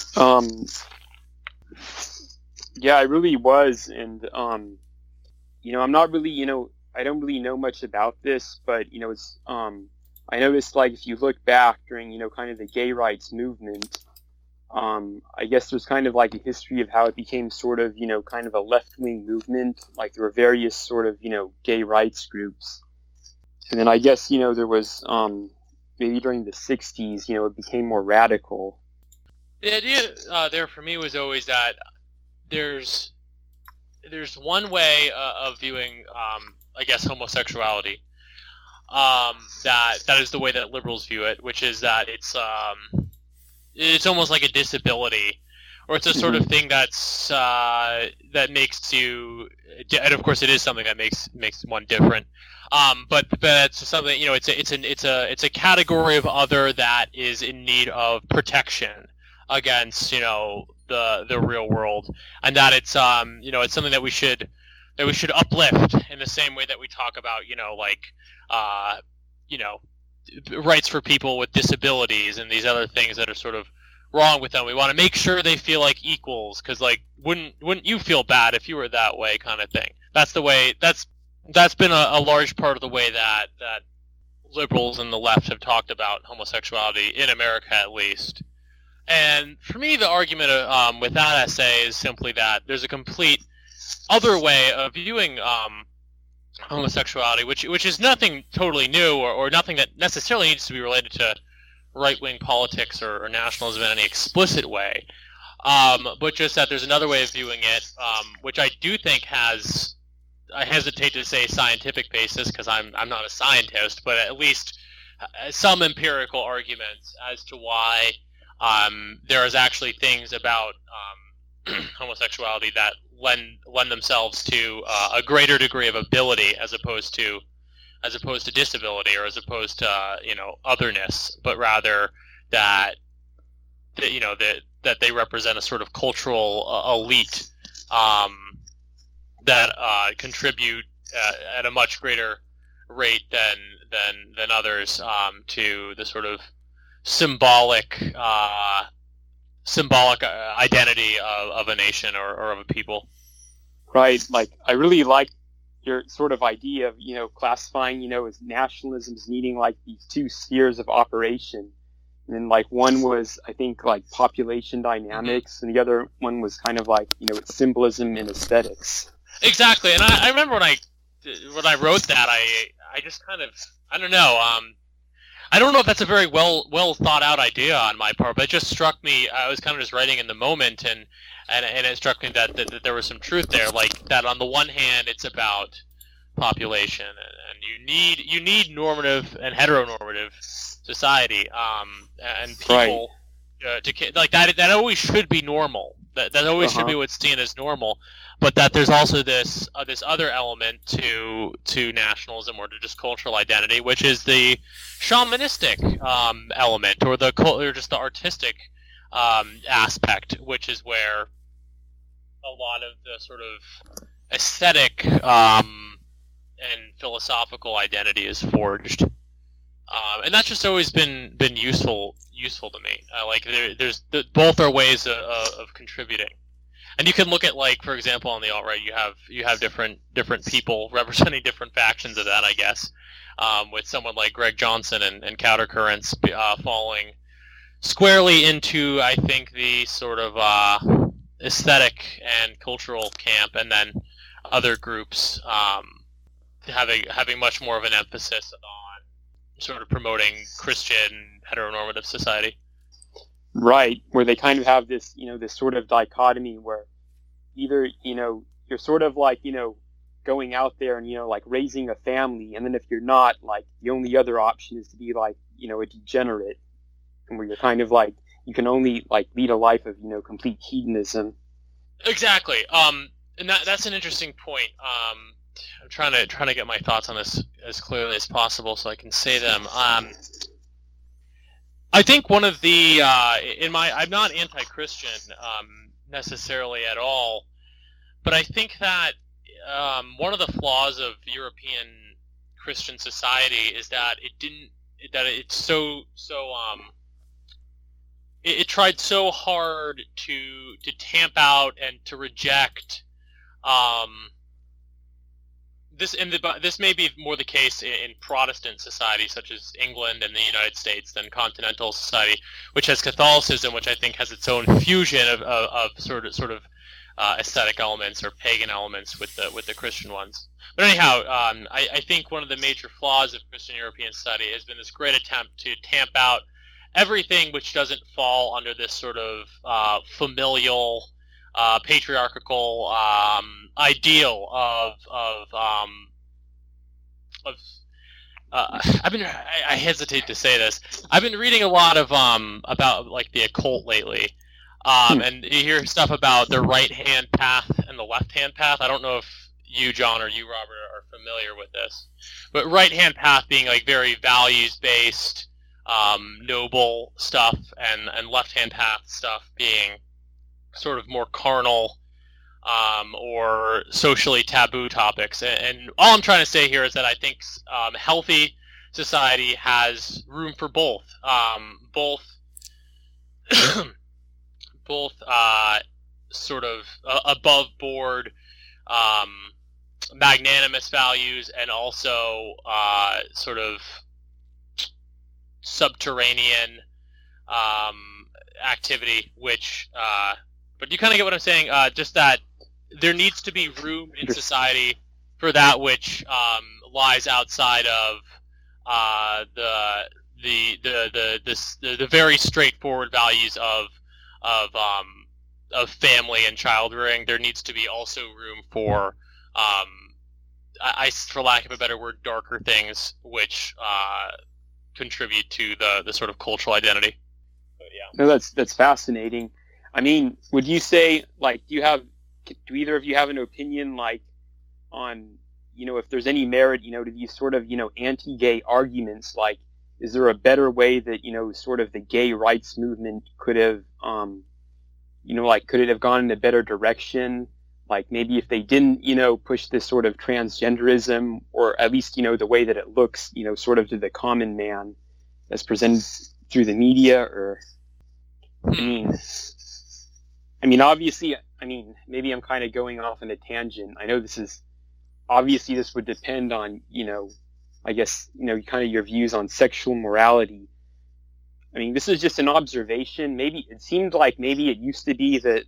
Yeah, I really was. And, I'm not really, I don't really know much about this, but, it's, I noticed, if you look back during, kind of the gay rights movement, I guess there's kind of a history of how it became sort of, kind of a left-wing movement. There were various sort of, gay rights groups. And then I guess, there was, maybe during the 60s, it became more radical. The idea there for me was always that there's one way of viewing, I guess, homosexuality. That is the way that liberals view it, which is that it's almost like a disability, or it's a sort of thing that's that makes you, and of course it is something that makes one different. But it's something, it's a category of other that is in need of protection against the real world, and that it's it's something that we should uplift in the same way that we talk about rights for people with disabilities and these other things that are sort of wrong with them. We want to make sure they feel like equals, because wouldn't you feel bad if you were that way, kind of thing. That's the way that's been a large part of the way that liberals and the left have talked about homosexuality in America, at least. And for me, the argument with that essay is simply that there's a complete other way of viewing homosexuality, which is nothing totally new or nothing that necessarily needs to be related to right-wing politics or nationalism in any explicit way, but just that there's another way of viewing it, which I do think has, I hesitate to say scientific basis because I'm not a scientist, but at least some empirical arguments as to why there is actually things about homosexuality that lend themselves to a greater degree of ability as opposed to disability, or as opposed to otherness, but rather that they represent a sort of cultural elite that contribute at a much greater rate than others to the sort of symbolic identity of a nation or of a people. Right. Like, I really like your sort of idea of, classifying, as nationalisms needing like these two spheres of operation. And then like one was, I think, like population dynamics, and the other one was kind of like, it's symbolism and aesthetics. Exactly. And I remember when I wrote that, I just kind of, I don't know, I don't know if that's a very well thought out idea on my part, but it just struck me. I was kind of just writing in the moment, and it struck me that there was some truth there. Like that, on the one hand, it's about population, and you need normative and heteronormative society, and people to like that. That always should be normal. That always should be what's seen as normal. But that there's also this other element to nationalism, or to just cultural identity, which is the shamanistic element, or just the artistic aspect, which is where a lot of the sort of aesthetic and philosophical identity is forged, and that's just always been useful to me. Both are ways of contributing. And you can look at, like, for example, on the alt-right, you have different people representing different factions of that, I guess, with someone like Greg Johnson and Countercurrents falling squarely into, I think, the sort of aesthetic and cultural camp, and then other groups having much more of an emphasis on sort of promoting Christian heteronormative society. Right, where they kind of have this, this sort of dichotomy where either, you're sort of like, going out there and, like raising a family, and then if you're not, like, the only other option is to be like, a degenerate, and where you're kind of like, you can only like lead a life of, complete hedonism. Exactly. And that's an interesting point. I'm trying to get my thoughts on this as clearly as possible so I can say them. I think one of the I'm not anti-Christian necessarily at all, but I think that one of the flaws of European Christian society is that it tried so hard to tamp out and to reject this may be more the case in Protestant societies such as England and the United States than continental society, which has Catholicism, which I think has its own fusion of sort of aesthetic elements or pagan elements with the Christian ones. But anyhow, I think one of the major flaws of Christian European society has been this great attempt to tamp out everything which doesn't fall under this sort of familial, patriarchal ideal of I hesitate to say this. I've been reading a lot of about like the occult lately, And you hear stuff about the right-hand path and the left-hand path. I don't know if you, John, or you, Robert, are familiar with this. But right-hand path being like very values-based, noble stuff, and left-hand path stuff being sort of more carnal or socially taboo topics. And all I'm trying to say here is that I think healthy society has room for both. Both sort of above board magnanimous values and also sort of subterranean activity, which but you kind of get what I'm saying, just that there needs to be room in society for that which lies outside of the very straightforward values of family and child rearing. There needs to be also room for for lack of a better word, darker things which contribute to the sort of cultural identity. But, yeah. No, that's fascinating. I mean, would you say, like, do either of you have an opinion, like, on, if there's any merit, to these sort of, anti-gay arguments? Like, is there a better way that, sort of the gay rights movement could have, could it have gone in a better direction? Like, maybe if they didn't, push this sort of transgenderism, or at least, the way that it looks, sort of to the common man as presented through the media, or, I mean, obviously, maybe I'm kind of going off on a tangent. I know this would depend on, I guess, kind of your views on sexual morality. I mean, this is just an observation. Maybe it seemed like maybe it used to be that,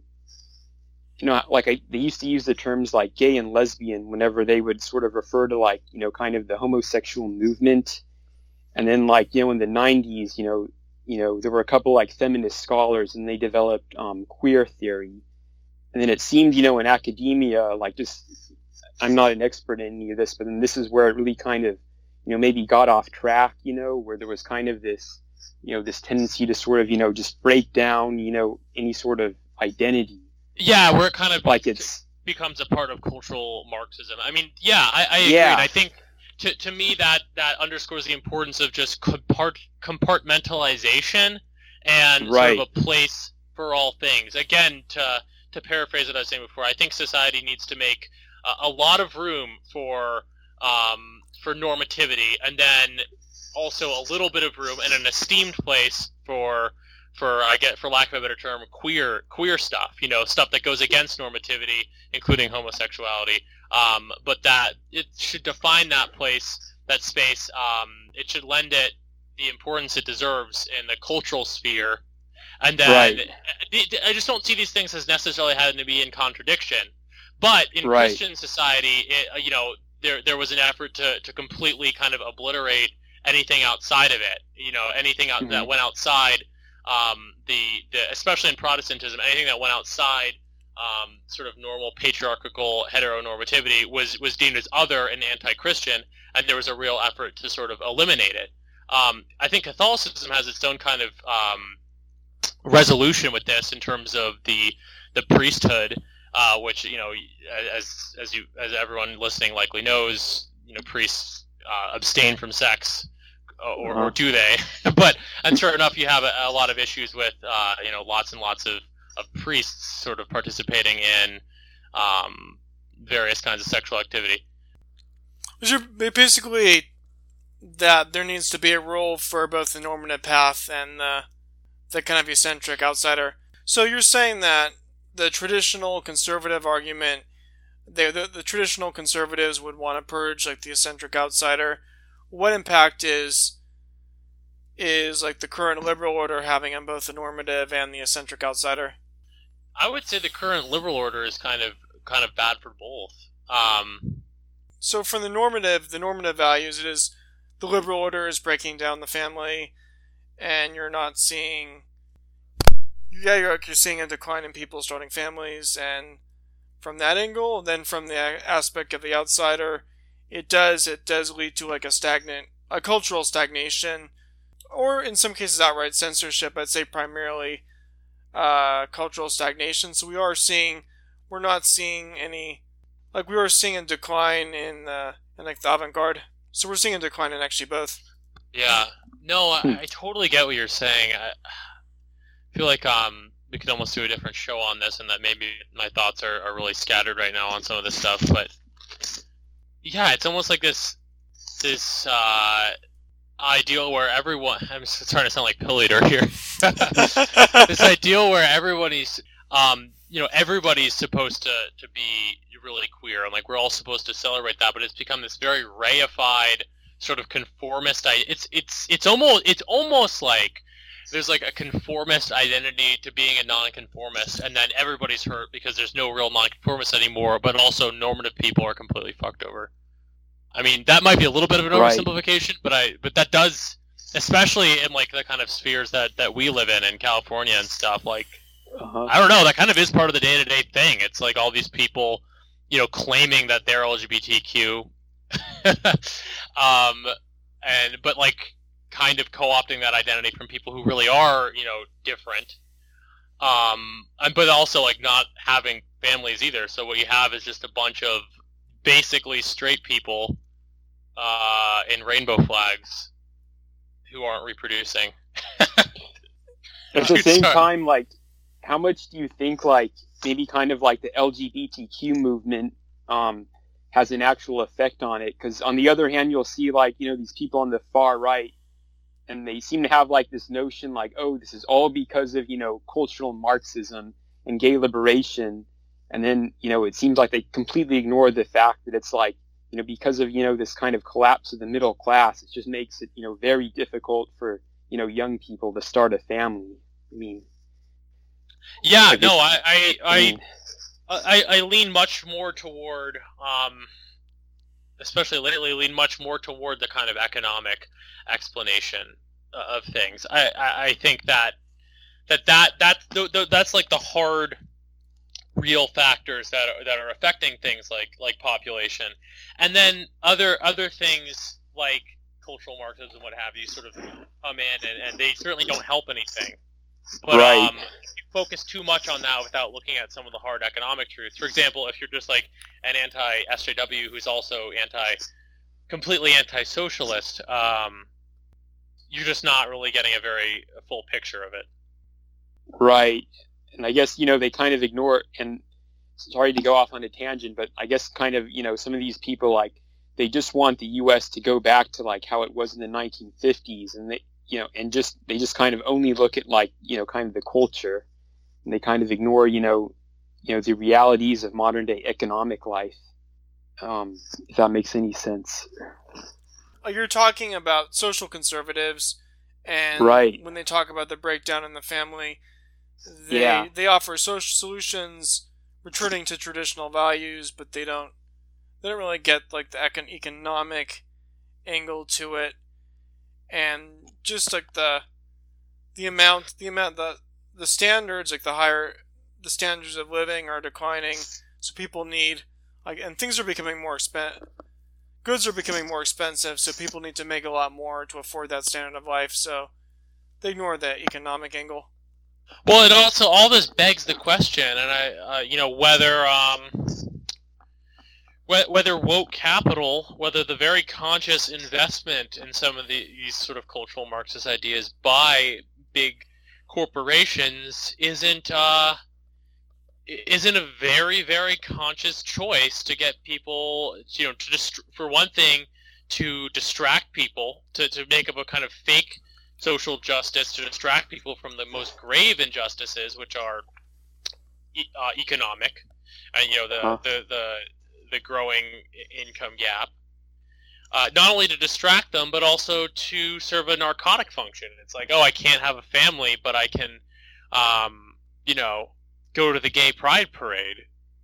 they used to use the terms like gay and lesbian whenever they would sort of refer to, like, kind of the homosexual movement. And then, like, in the 90s, there were a couple like feminist scholars and they developed queer theory. And then it seemed, in academia, like, just, I'm not an expert in any of this, but then this is where it really kind of, maybe got off track, where there was kind of this, this tendency to sort of, just break down, any sort of identity. Yeah, where it kind of like becomes a part of cultural Marxism. I mean, yeah, I agree. Yeah. And I think to me that underscores the importance of just compartmentalization and sort of a place for all things. Again, to paraphrase what I was saying before, I think society needs to make a lot of room for normativity, and then also a little bit of room and an esteemed place for lack of a better term, queer stuff, stuff that goes against normativity, including homosexuality. But that it should define that place, that space. It should lend it the importance it deserves in the cultural sphere. And then I just don't see these things as necessarily having to be in contradiction. But in Christian society, there was an effort to completely kind of obliterate anything outside of it. Anything that went outside. Especially in Protestantism, anything that went outside sort of normal patriarchal heteronormativity was deemed as other and anti-Christian, and there was a real effort to sort of eliminate it. I think Catholicism has its own kind of resolution with this in terms of the priesthood, which as everyone listening likely knows, priests abstain from sex. Or do they? But and sure enough, you have a lot of issues with lots and lots of priests sort of participating in various kinds of sexual activity. Basically, that there needs to be a role for both the normative path and the kind of eccentric outsider. So you're saying that the traditional conservative argument, the traditional conservatives would want to purge like the eccentric outsider. What impact is like the current liberal order having on both the normative and the eccentric outsider? I would say the current liberal order is kind of bad for both. So from the normative values, it is the liberal order is breaking down the family, and you're not seeing. You're seeing a decline in people starting families, and from that angle, then from the aspect of the outsider. It does lead to like a cultural stagnation, or in some cases outright censorship. I'd say primarily cultural stagnation. So we're not seeing any, like we were seeing a decline in like the avant-garde. So we're seeing a decline in actually both. Yeah. No, I totally get what you're saying. I feel like we could almost do a different show on this, and that maybe my thoughts are really scattered right now on some of this stuff. But yeah, it's almost like this ideal where everyone. I'm starting to sound like Pill Eater here. This ideal where everybody's everybody's supposed to be really queer, and like we're all supposed to celebrate that, but it's become this very reified sort of conformist. It's almost like there's like a conformist identity to being a nonconformist, and then everybody's hurt because there's no real nonconformists anymore, but also normative people are completely fucked over. I mean, that might be a little bit of an oversimplification, but that does, especially in like the kind of spheres that we live in California and stuff, like I don't know, that kind of is part of the day-to-day thing. It's like all these people, claiming that they're LGBTQ, but like kind of co-opting that identity from people who really are, different, but also like not having families either. So what you have is just a bunch of basically straight people in rainbow flags who aren't reproducing. At the same time, like, how much do you think, like, maybe kind of like the LGBTQ movement has an actual effect on it? Because on the other hand, you'll see, like, these people on the far right, and they seem to have, like, this notion, like, oh, this is all because of, cultural Marxism and gay liberation. And then, it seems like they completely ignore the fact that it's like, because of, this kind of collapse of the middle class, it just makes it, very difficult for, young people to start a family. I mean, yeah, no, I lean much more toward, especially lately, lean much more toward the kind of economic explanation of things. I think that's like the hard, real factors that are affecting things like population, and then other things like cultural Marxism and what have you sort of come in, and they certainly don't help anything. But if you focus too much on that without looking at some of the hard economic truths, for example, if you're just like an anti-SJW who's also completely anti-socialist, you're just not really getting a full picture of it. Right. And I guess, they kind of ignore, and sorry to go off on a tangent, but I guess kind of, some of these people, like, they just want the U.S. to go back to, like, how it was in the 1950s, and they, they just kind of only look at, like, kind of the culture, and they kind of ignore, the realities of modern day economic life, if that makes any sense. You're talking about social conservatives, and when they talk about the breakdown in the family, they offer social solutions returning to traditional values, but they don't really get like the economic angle to it, and just like the standards, like the standards of living are declining, so people need and things are becoming more expensive. Goods are becoming more expensive, so people need to make a lot more to afford that standard of life. So they ignore the economic angle. Well, it also all this begs the question, and whether woke capital, whether the very conscious investment in some of these sort of cultural Marxist ideas by big corporations isn't a very, very conscious choice to get people, for one thing, to distract people, to make up a kind of fake social justice to distract people from the most grave injustices, which are economic, and the growing income gap. Not only to distract them, but also to serve a narcotic function. It's like, oh, I can't have a family, but I can, go to the gay pride parade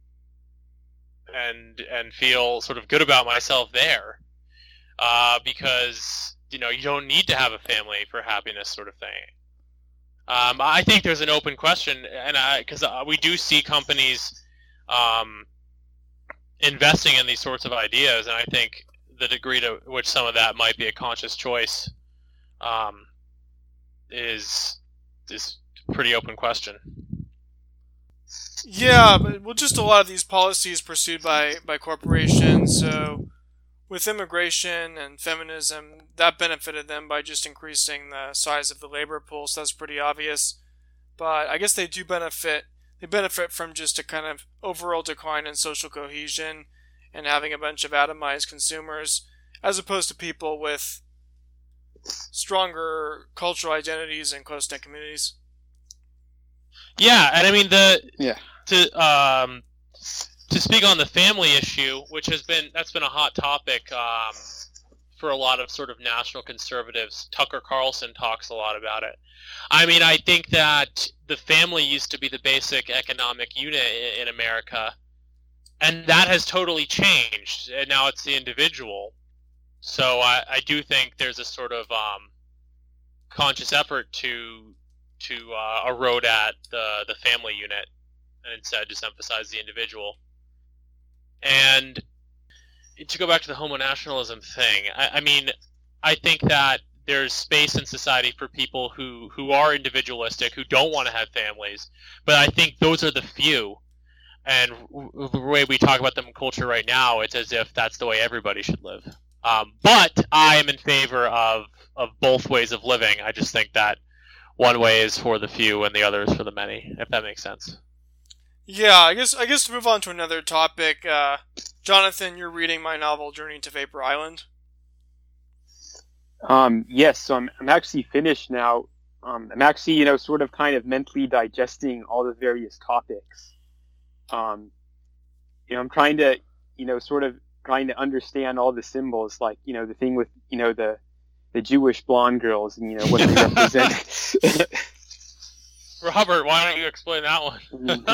and feel sort of good about myself there, because you don't need to have a family for happiness, sort of thing. I think there's an open question, and because we do see companies investing in these sorts of ideas, and I think the degree to which some of that might be a conscious choice is a pretty open question. Yeah, but well, just a lot of these policies pursued by corporations. So with immigration and feminism, that benefited them by just increasing the size of the labor pool. So that's pretty obvious. But I guess they do benefit. They benefit from just a kind of overall decline in social cohesion and having a bunch of atomized consumers, as opposed to people with stronger cultural identities and close-knit communities. Yeah, and I mean Yeah. to speak on the family issue, which that's been a hot topic for a lot of sort of national conservatives. Tucker Carlson talks a lot about it. I mean, I think that the family used to be the basic economic unit in America, and that has totally changed, and now it's the individual. So I do think there's a sort of conscious effort to erode at the family unit and instead just emphasize the individual. And to go back to the homonationalism thing, I mean, I think that there's space in society for people who are individualistic, who don't want to have families, but I think those are the few. And the way we talk about them in culture right now, it's as if that's the way everybody should live. But I am in favor of both ways of living. I just think that one way is for the few and the other is for the many, if that makes sense. Yeah, I guess to move on to another topic, Jonathan, you're reading my novel Journey to Vapor Island. Yes, so I'm actually finished now. I'm actually, sort of kind of mentally digesting all the various topics. I'm trying to, sort of trying to understand all the symbols, like, the thing with, the Jewish blonde girls and, what they represent. Robert, why don't you explain that one?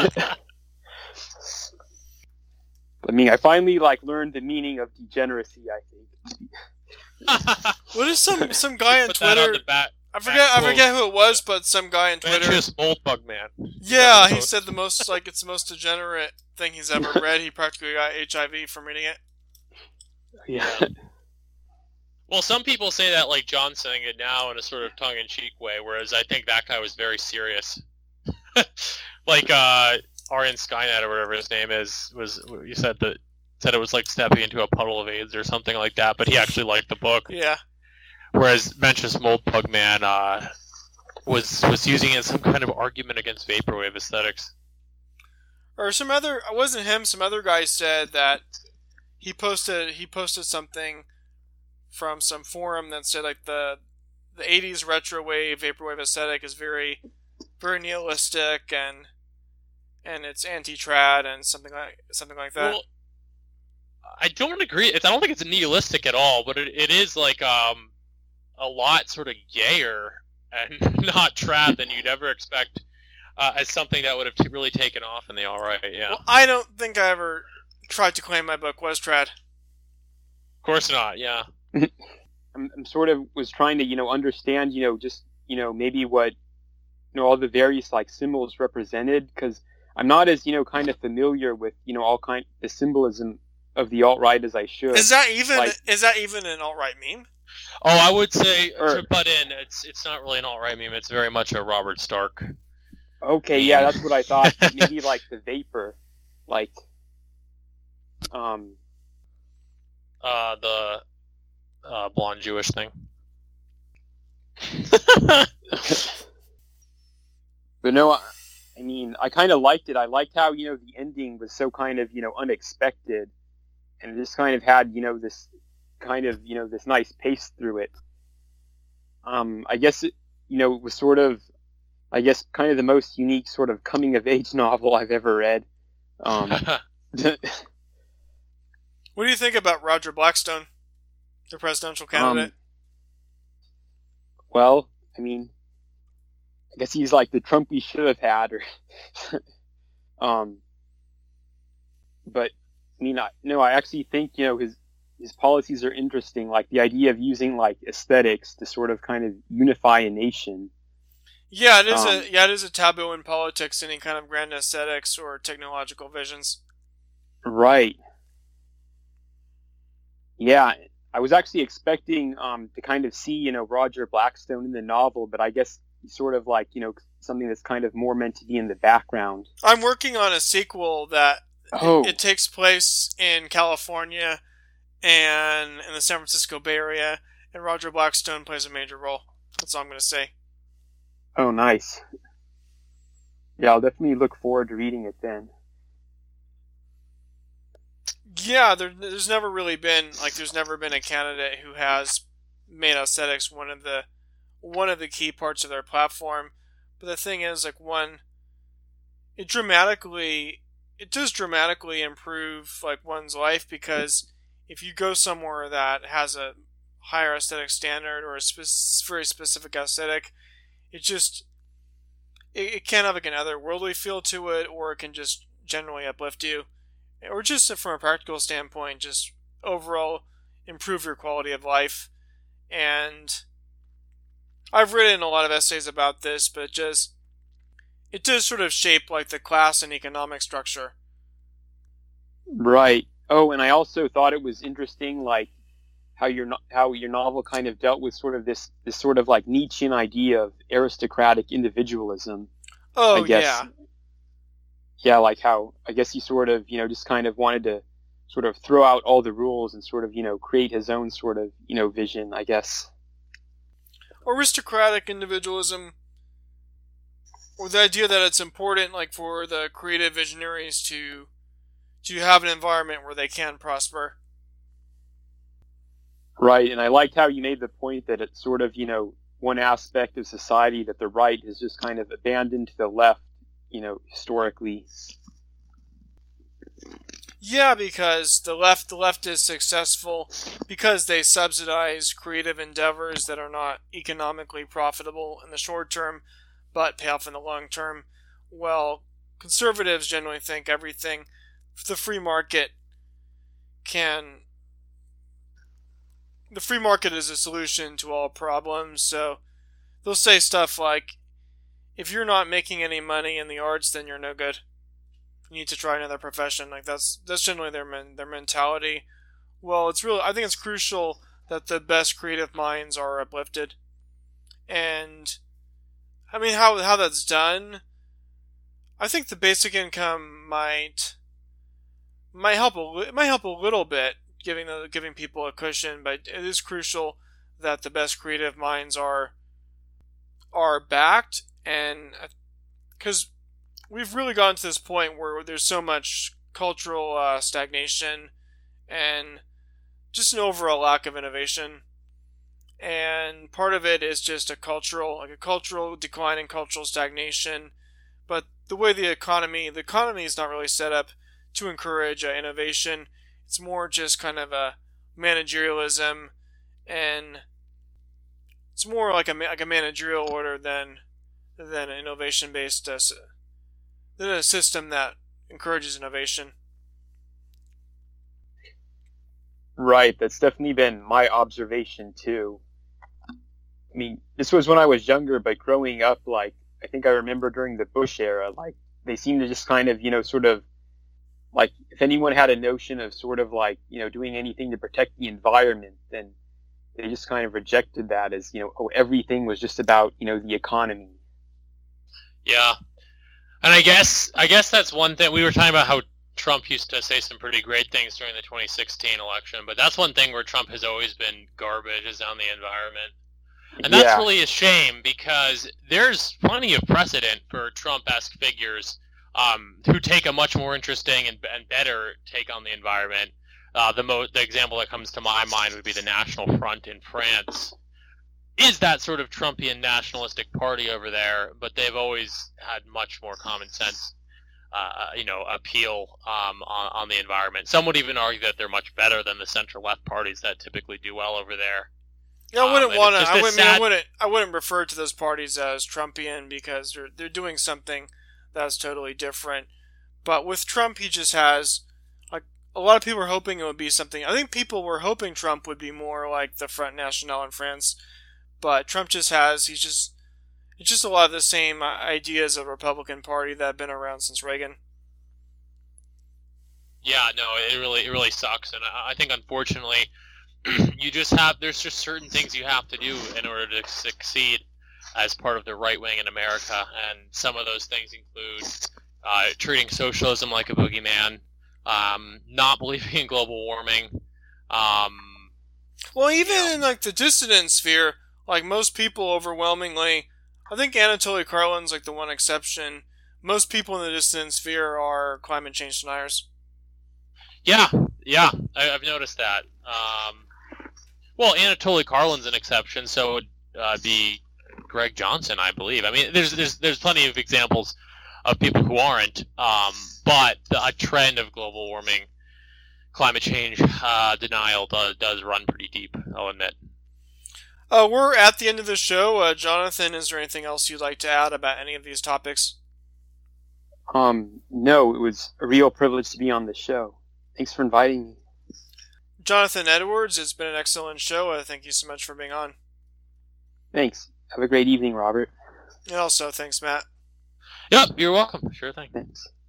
I mean, I finally, learned the meaning of degeneracy, I think. What is some guy on Put Twitter? that on the back. I forget who it was, but some guy on Twitter. Manchus Moldbug Man. Yeah, he said it's the most degenerate thing he's ever read. He practically got HIV from reading it. Yeah. Well, some people say that like John's saying it now in a sort of tongue-in-cheek way, whereas I think that guy was very serious. Like Aryan Skynet or whatever his name is you said it was like stepping into a puddle of AIDS or something like that, but he actually liked the book. Yeah. Whereas Mencius Moldbug Man was using it as some kind of argument against vaporwave aesthetics. Or some other, it wasn't him, some other guy said that he posted something from some forum that said like the 80s retro wave vaporwave aesthetic is very very nihilistic and it's anti-trad and something like that. Well, I don't agree. I don't think it's nihilistic at all, but it is like a lot sort of gayer and not trad than you'd ever expect as something that would have really taken off in the alt-right. Yeah. Well, I don't think I ever tried to claim my book was trad. Of course not. Yeah. I'm sort of was trying to understand just maybe what all the various symbols represented, because I'm not as kind of familiar with all the symbolism of the alt-right as I should. Is that even an alt-right meme? Oh, I would say to butt in, it's not really an alt-right meme. It's very much a Robert Stark. Okay, yeah, that's what I thought. Maybe the vapor, the blonde Jewish thing. But no, I mean, I kind of liked it. I liked how the ending was so kind of unexpected, and it just kind of had this kind of this nice pace through it. I guess it was sort of, I guess, kind of the most unique sort of coming of age novel I've ever read. What do you think about Roger Blackstone, the presidential candidate? Well, I mean, I guess he's like the Trump we should have had, or but I mean, I actually think his policies are interesting, like the idea of using aesthetics to sort of kind of unify a nation. Yeah, it is a taboo in politics, any kind of grand aesthetics or technological visions. Right. Yeah, I was actually expecting to kind of see, Roger Blackstone in the novel, but I guess he's sort of like, something that's kind of more meant to be in the background. I'm working on a sequel that Oh, it takes place in California and in the San Francisco Bay Area, and Roger Blackstone plays a major role. That's all I'm going to say. oh, nice. Yeah, I'll definitely look forward to reading it then. Yeah, there's never been a candidate who has made aesthetics one of the key parts of their platform. But the thing is, like, it does dramatically improve like one's life, because if you go somewhere that has a higher aesthetic standard or a very specific aesthetic, it can have like an otherworldly feel to it, or it can just generally uplift you, or just from a practical standpoint, just overall improve your quality of life. And I've written a lot of essays about this, but it does sort of shape like the class and economic structure. Right. Oh, and I also thought it was interesting, like how your novel kind of dealt with sort of this sort of like Nietzschean idea of aristocratic individualism. Oh, I guess. yeah. Yeah, like how I guess he sort of just kind of wanted to sort of throw out all the rules and sort of create his own sort of vision, I guess. Aristocratic individualism, or the idea that it's important, like, for the creative visionaries to have an environment where they can prosper. Right, and I liked how you made the point that it's sort of one aspect of society that the right has just kind of abandoned to the left, historically. Yeah, because the left is successful because they subsidize creative endeavors that are not economically profitable in the short term, but pay off in the long term. Well, conservatives generally think everything, the free market is a solution to all problems. So they'll say stuff like, if you're not making any money in the arts, then you're no good. You need to try another profession. Like, that's generally their mentality. Well, I think it's crucial that the best creative minds are uplifted. And I mean, how that's done, I think the basic income might help a little bit, giving people a cushion, but it is crucial that the best creative minds are backed, and because we've really gotten to this point where there's so much cultural stagnation and just an overall lack of innovation. And part of it is just a cultural decline and cultural stagnation. But the way the economy is not really set up to encourage innovation. It's more just kind of a managerialism, and it's more like a managerial order than an innovation based than a system that encourages innovation. Right, that's definitely been my observation too. I mean, this was when I was younger, but growing up, like, I think I remember during the Bush era, like, they seemed to just kind of, sort of, like, if anyone had a notion of sort of like, doing anything to protect the environment, then they just kind of rejected that as, everything was just about, the economy. Yeah. And I guess that's one thing. We were talking about how Trump used to say some pretty great things during the 2016 election, but that's one thing where Trump has always been garbage, is on the environment. And that's really a shame, because there's plenty of precedent for Trump-esque figures who take a much more interesting and better take on the environment. The example that comes to my mind would be the National Front in France. Is that sort of Trumpian nationalistic party over there, but they've always had much more common sense, appeal on the environment. Some would even argue that they're much better than the center-left parties that typically do well over there. Yeah, I wouldn't refer to those parties as Trumpian, because they're doing something that's totally different. But with Trump, he just has, like, a lot of people were hoping it would be something. I think people were hoping Trump would be more like the Front National in France, but Trump it's just a lot of the same ideas of Republican Party that have been around since Reagan. Yeah, no, it really sucks, and I think, unfortunately, there's just certain things you have to do in order to succeed as part of the right wing in America, and some of those things include treating socialism like a boogeyman, not believing in global warming. Well, even in like the dissident sphere, like most people overwhelmingly, I think Anatoly Karlin's like the one exception. Most people in the dissident sphere are climate change deniers. Yeah, I've noticed that. Well, Anatoly Karlin's an exception, so it would be Greg Johnson, I believe. I mean, there's plenty of examples of people who aren't, but a trend of global warming, climate change denial does run pretty deep, I'll admit. We're at the end of the show. Jonathan, is there anything else you'd like to add about any of these topics? No, it was a real privilege to be on the show. Thanks for inviting me. Jonathan Edwards, it's been an excellent show. Thank you so much for being on. Thanks. Have a great evening, Robert. And also, thanks, Matt. Yep, you're welcome. Sure thing. Thanks.